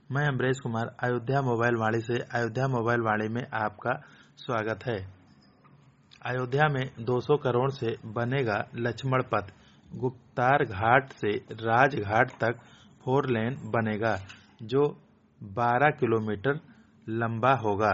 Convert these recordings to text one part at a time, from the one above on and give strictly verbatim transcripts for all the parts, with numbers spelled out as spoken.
मैं अमरेश कुमार अयोध्या मोबाइल वाणी से अयोध्या मोबाइल वाणी में आपका स्वागत है। अयोध्या में दो सौ करोड़ से बनेगा लक्ष्मण पथ। गुप्तार घाट से राजघाट तक फोर लेन बनेगा जो बारह किलोमीटर लंबा होगा,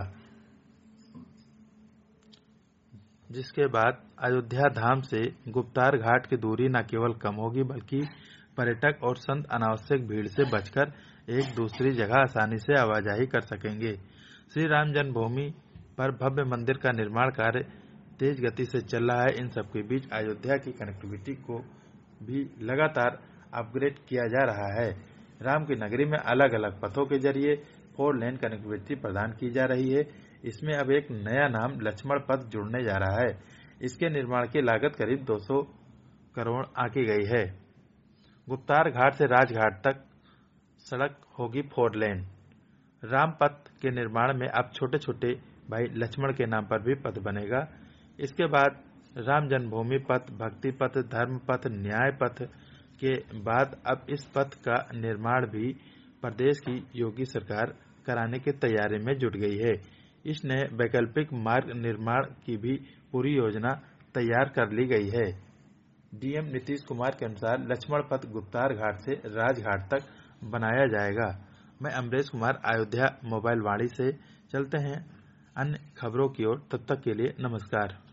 जिसके बाद अयोध्या धाम से गुप्तार घाट की दूरी न केवल कम होगी बल्कि पर्यटक और संत अनावश्यक भीड़ से बचकर एक दूसरी जगह आसानी से आवाजाही कर सकेंगे। श्री राम जन्मभूमि पर भव्य मंदिर का निर्माण कार्य तेज गति से चल रहा है। इन सबके बीच अयोध्या की कनेक्टिविटी को भी लगातार अपग्रेड किया जा रहा है। राम की नगरी में अलग अलग पथों के जरिए फोर लेन कनेक्टिविटी प्रदान की जा रही है। इसमें अब एक नया नाम लक्ष्मण पथ जुड़ने जा रहा है। इसके निर्माण की लागत करीब दो सौ करोड़ आंकी गई है। गुप्तार घाट से राजघाट तक सड़क होगी फोर लेन। राम पथ के निर्माण में अब छोटे छोटे भाई लक्ष्मण के नाम पर भी पथ बनेगा। इसके बाद राम जन्मभूमि पथ, भक्ति पथ, धर्म पथ, न्याय पथ के बाद अब इस पथ का निर्माण भी प्रदेश की योगी सरकार कराने की तैयारी में जुट गई है। इस नए वैकल्पिक मार्ग निर्माण की भी पूरी योजना तैयार कर ली गई है। डीएम नीतीश कुमार के अनुसार लक्ष्मण पथ गुप्तार घाट से राजघाट तक बनाया जाएगा। मैं अमरेश कुमार अयोध्या मोबाइल वाणी से चलते हैं अन्य खबरों की ओर। तब तक के लिए नमस्कार।